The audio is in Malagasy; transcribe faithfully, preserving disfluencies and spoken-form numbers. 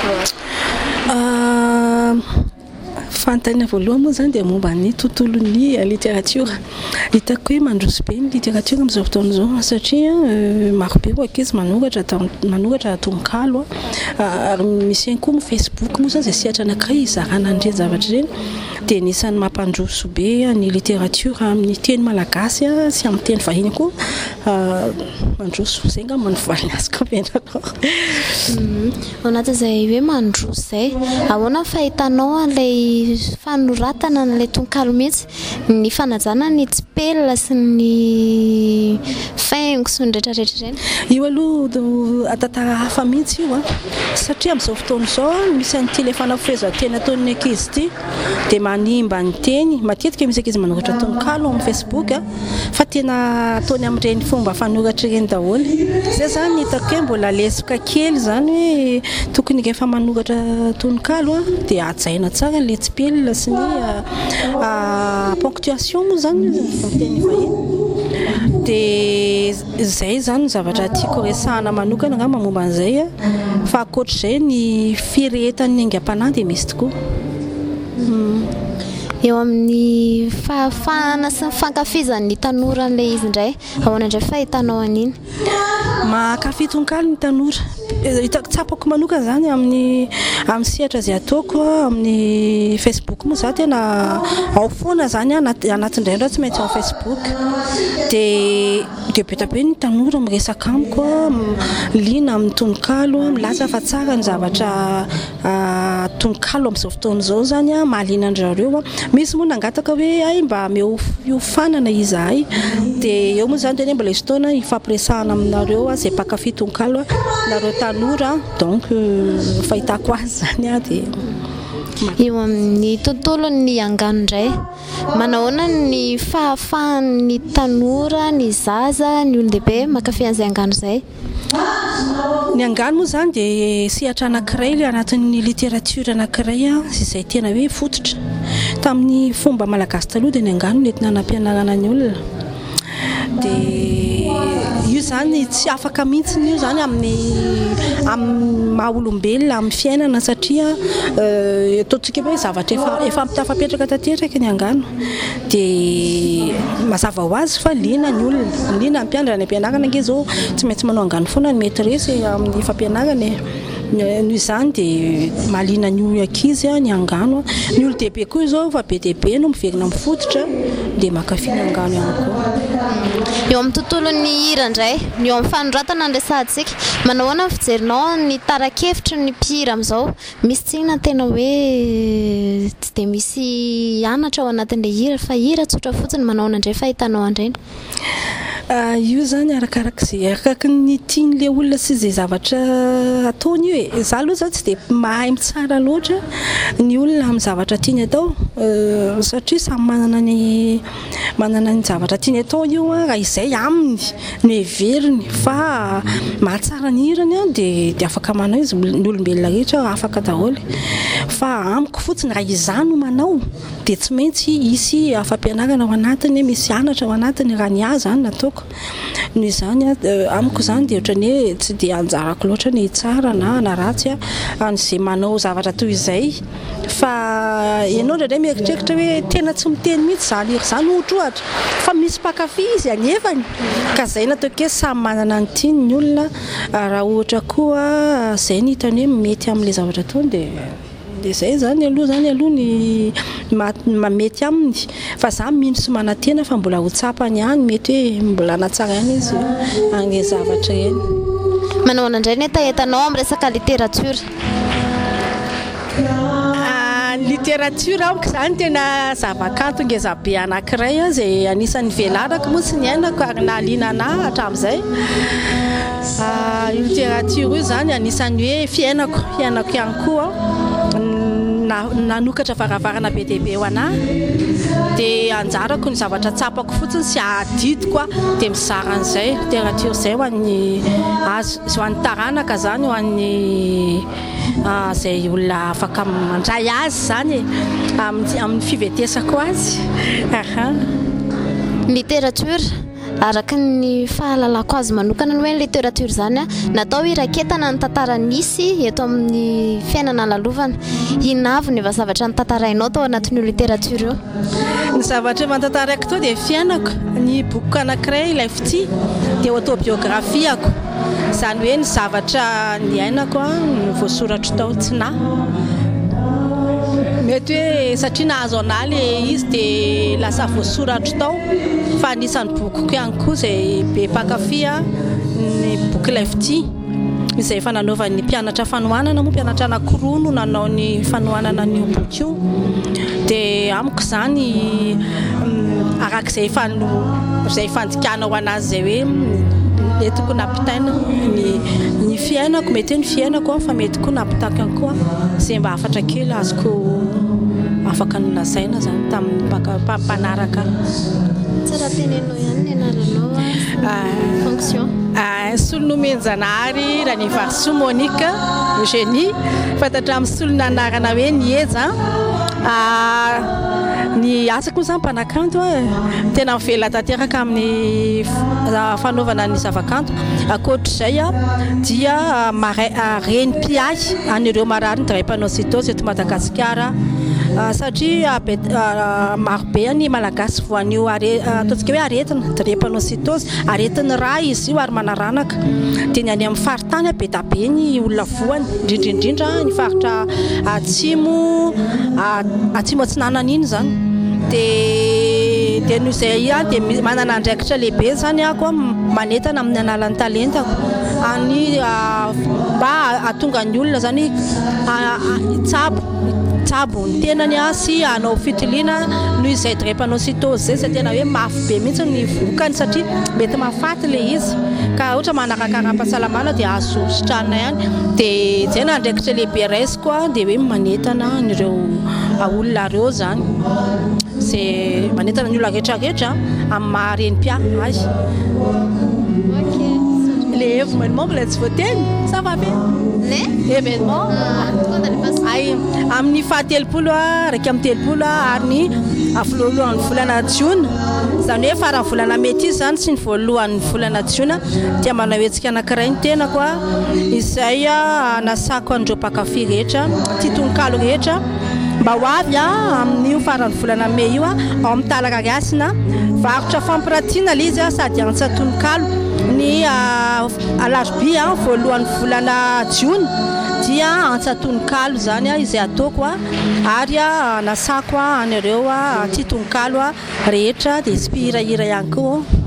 fantany voalohany moa zany dia momba ny tontolon'ny littérature hitako hoe mandroso be ny littérature amin'izao fotoana izao satria maro be ankizy manoratra manoratra tononkalo ary misy ihany koa amin'ny Facebook moa zany izay sehatra anankiray izarana an'ireny zavatra ireny dia anisan'ny mampandroso be ny littérature amin'ny teny malagasy sy amin'ny teny vahiny koa mandroso izay nga manovaliny azy ka menanao ao anatin'izay hoe mandroso izay ahoana fahitanao an'ilay fanoratana n'ilay tononkalo mihitsy ny fanajana ny tsipelina sy ny faingo sy ny rehetrarehetra ireny io aloha atantara hafa mihitsy io a satria amin'izao fotoana izao misy an'ity ilay fanafezan-teny ataon'ny ankizy ity dia manimba ny teny matetika misy ankizy manoratra tononkalo amin'ny Facebook a fa tena ataony amin'ireny fomba fanoratra ireny daholo izay zany hitako hoe mbola lesoka kely zany hoe tokony rehefa manoratra tononkalo a dia hajaina tsara ilay tsipelina sy ny ponctuation moa zany teny vahiny dia izay zany zavatra tiako resahana manokana nga mamomba an'izay a fa ankoatr'izay ny firehetan'ny aingam-panahy dia misy tokoa eo amin'ny fahafahana sy ny fankafizan'ny tanora an'ilay izy indray ahoana indray fahitanao an'iny mankafy tononkalo ny tanora hitako tsapako manokana zany amin'ny amin'ny sehatra izay ataoko amin'ny Facebook moa za tena ao foana zany anatin'indray andro tsy maintsy ao Facebook dia dia be ta be ny tanora miresaka amiko liana amin'ny tononkalo milaza fa tsara ny zavatra tononkalo amin'izao fotoana izao zany a mahaliana an'zareo misy moa nangataka hoe ay mba miofanana izahay dia eo moa zany tena mbola izy fotoana ifampiresahana aminareo izay mpankafy tononkalo nareo tanora donc fahitako azy zany a dia eo amin'ny tontolon'ny angano indray manahoana ny fahafahan'ny tanora ny zaza ny olon-dehibe mankafy an'izay angano izay ny angano moa zany dia sehatra anankiray ilay anatin'ny littérature anankiray a izay tena hoe fototra tamin'ny fomba malagasy taloha dia ny angano nentina anampianarana ny olona dia io zany tsy afaka mihitsy io zany amin'ny amin'ny maha-olombelona amin'ny fiainana satria ataontsika hoe zavatra efa efa ampitafapetraka tanteraka ny angano dia mazava ho azy fa liana ny olona liana ampianarana ny ampianarana ange zao tsy maintsy manao angano foana ny maîtresse amin'ny fampianarana noho izany dia mahaliana ny ankizy ny angano ny olon-dehibe koa izao fa be dia be no miverina amin'ny fototra dia mankafy ny angano ihany koa eo amin'ny tontolon'ny hira indray ny eo amin'ny fanoratana ny resahantsika manahoana ny fijerinao ny tara-kevitra ny mpihira amin'izao misy tsinona tena hoe tsy dia misy anatra ao anatin'ilay hira fa hira tsotra fotsiny manahoana indray fahitanao an'ireny io zany arakarak'izay arakaky ny tian'ilay olona sy izay zavatra ataony io e za aloha zany tsy dia mahay mitsara loatra ny olona amin'ny zavatra tiany atao satria samy manana ny manana ny zavatra tiany atao io raha izay aminy no heveriny fa mahatsara ny hirany a dia dia afaka manao izy ny olombelona rehetra afaka daholo fa amiko fotsiny raha izany no manao dia tsy maintsy isy fampianarana ao anatiny misy anatra ao anatiny raha ny ahy zany nataoko noho izany amiko zany dia ohatrany hoe tsy dia anjarako loatra ny tsara na na ratsy a an'izay manao zavatra toy izay fa ianao indray mieritreritra hoe tena tsy miteny mihitsy zany hira zany ohatra ohatra fa misy mpankafy izy anefany ka izay nataoko hoe samy manana ny tiany ny olona raha ohatra koa izay ny hitany hoe mety amin'ilay zavatra ataony dia dia izay zany aloha zany aloha ny mamety aminy fa za mino sy manantena fa mbola ho tsapany ihany mety hoe mbola natsara ihany izy an'ilay zavatra eny manahoana indray ny entaentanao amin'ny resaka littérature littérature amiko zany tena zava-kanto ngezabe anankiray izay anisan'ny velarako moa sy ny ainako ary nahaliana anahy hatramin'izay littérature io zany anisan'ny hoe fiainako fiainako ihany koa nanokatra varavarana be dia be ho anahy dia anjarako ny zavatra tsapako fotsiny sy adidiko dia mizara an'izay littérature izay ho an'ny azo ho an'ny taranaka zany ho an'ny izay olona afaka mandray azy zany amin'ny fivetesako azy littérature araka ny fahalalako azy manokana ny hoe ny littérature zany a natao iraketana ny tantara nisy eto amin'ny fiainana lalovana. Inona avy ny zavatra ny tantarainao tao anatin'io littérature io? Ny zavatra mantantaraiko tao dia fiainako, ny boky anankiray ilay fity dia autobiographiako, izany hoe ny zavatra niainako ny voasoratra tao tsy na mety hoe satria nahazo anahy ilay izy dia lasa voasoratra tao, fa anisan'ny bokyko ihany koa izay be mpankafy ny boky ilay fity izay efa nanaovan'ny mpianatra fanohanana moa mpianatra anankiroa no nanao ny fanohanana ny boky io. Dia amiko izany arak'izay izay fandikana ho anazy izay hoe le tokony nampitaina ny fiainako, mety ny fiainako fa mety koa nampitako ihany koa izay mba afatra kely azoko afaka nolazaina zany tamin'ny mpanaraka. Tsara tenenao ihany ny anaranao fonction? Solon'Omenjanahary Ranivarso Monica Eugénie, fantatra amin'ny solona anarana hoe Nieza. Ny asako zany mpanakanto tena mivela tanteraka amin'ny fanaovana ny zavakanto. Ankoatr'izay dia renim-piay an'ireo marary ny drépanocytose eto Madagasikara, satria marobe ny malagasy voanio ataontsika hoe aretina drépanocytose, aretin'ny ra izy io ary manaranaka. Dia ny any amin'ny faritany be da be ny olona voany, indrindraindrindra ny faritra atsimo atsimo atsinanana iny zany. Dia dia noho izay dia manana andraikitra lehibe zany ako manentana amin'ny analan'ny talentako any mba ahatonga ny olona zany tsabo tsabo ny tenany sy hanao fitiliana noho izay drépanocytose zay izay tena hoe mafy be mihitsy ny vokany satria mety mahafaty le izy ka ohatra manarakaram-pahasalamana dia azo sitrana ihany. Dia izay na andraikitra lehibe raisiko dia hoe manentana an'ireo olona ireo zany, izay manentana ny olona rehetrarehetra amin'ny maha-renim-pia azy. Le événement mbola tsy voateny, ça va bien? Le événement ay amin'ny fahatelopolo raika amin'ny telopolo ary ny voalohan'ny volana Jiona, izany hoe faran'ny volana mety izy zany sy ny voalohan'ny volana Jiona dia manao hetsika anankiray ny tenako izay nasako an'ireo mpankafy rehetra, tia tononkalo rehetra mba ho avy amin'io faran'ny volana May io ao amin'ny Talarariasina varotra fampiratiana ilay izy sady antsatononkalo. Ny alarobia voalohan'ny volana Jiona dia antsatononkalo zany izay ataoko ary nasako an'ireo tia tononkalo rehetra dia sy mpihirahira ihany koa.